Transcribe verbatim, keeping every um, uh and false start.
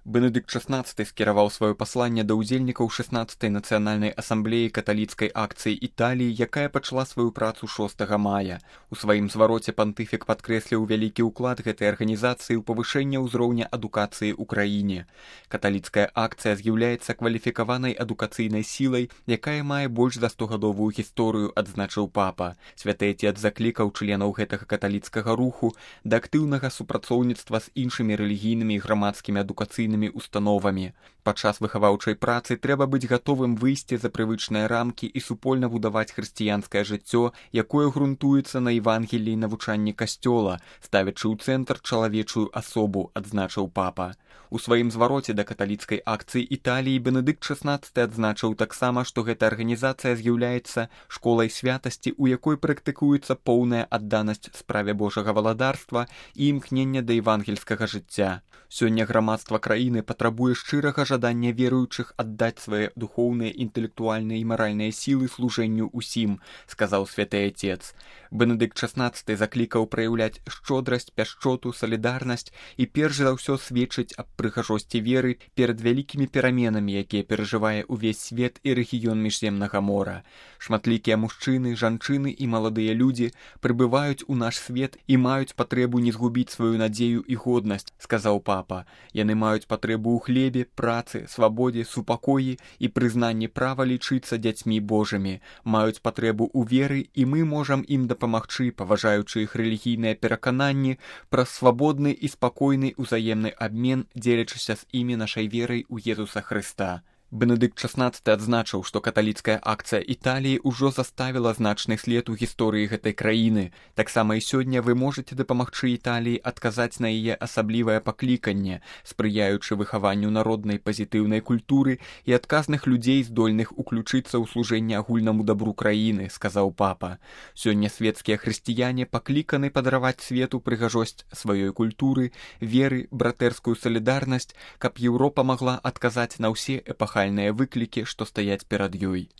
Бенедыкт шаснаццаты скіраваў сваё пасланне да ўдзельнікаў шаснаццатай нацыянальнай асамблеі каталіцкай акцыі Італіі, якая пачала сваю працу шостага мая. У сваім звароце пантыфік падкрэсліў вялікі ўклад гэтай арганізацыі ў павышэнне ўзроўня адукацыі ў краіне. Каталіцкая акцыя з'яўляецца кваліфікаванай адукацыйнай сілай, якая мае больш за стогадовую гісторыю, адзначыў папа. Святы Отец заклікаў членаў гэтага каталіцкага руху да актыўнага супрацоўніцтва з іншымі рэлігійнымі і грамадскімі адукацыйнымі установамі. Падчас выхаваўчай працы трэба быць гатовым выйсці за прывычныя рамкі і супольна будаваць хрысціянскае жыццё, якое грунтуецца на Евангеліі навучанні касцёла, ставячы ў цэнтр чалавечую асобу, адзначыў папа. У сваім звароце да каталіцкай акцыі Італіі Бенедыкт шаснаццаты адзначыў таксама, што гэта арганізацыя з'яўляецца школай святасці, у якой практыкуецца поўная адданасць справе Божага валадарства і імкнення да евангельскага жыцця. Сёння грамадства краіны патрабуе шчырага жадання веруючых аддаць свае духоўныя, інтэлектуальныя і маральныя сілы служэнню ўсім, сказаў святы Отец. Бенедыкт шаснаццаты заклікаў праяўляць шчодрасць, пяшчоту, салідарнасць і перш за ўсё сведчыць аб прыгажосці веры перад вялікімі пераменамі, якія перажывае ўвесь свет і рэгіён міжземнага мора. Шматлікія мужчыны, жанчыны і маладыя людзі прыбываюць у наш свет і маюць патрэбу не згубіць сваю надзею і годнасць, сказаў папа. Яны маюць патрэбу ў хлебе, працы, свабодзе, супакоі і прызнанні права лічыцца дзяцьмі Божымі, маюць патрэбу ў веры, і мы можам ім дапамагчы, паважаючы іх рэлігійныя перакананні, праз свабодны і спакойны ўзаемны абмен, дзелячыся з імі нашай верай у Езуса Хрыста. Бенедыкт шаснаццаты адзначыў, што каталіцкая акцыя Італіі ўжо заставіла значны след у гісторыі гэтай краіны. Таксама і сёння вы можаце дапамагчы Італіі адказаць на яе асаблівае пакліканне, спрыяючы выхаванню народнай пазітыўнай культуры і адказных людзей, здольных уключыцца ў служэнне агульнаму дабру краіны, сказаў папа. Сёння светскія хрысціяне пакліканы падараваць свету прыгажосць сваёй культуры, веры, братэрскую салідарнасць, каб Еўропа магла адказаць на ўсе эпахальныя выклікі, што стаяць перад ёй.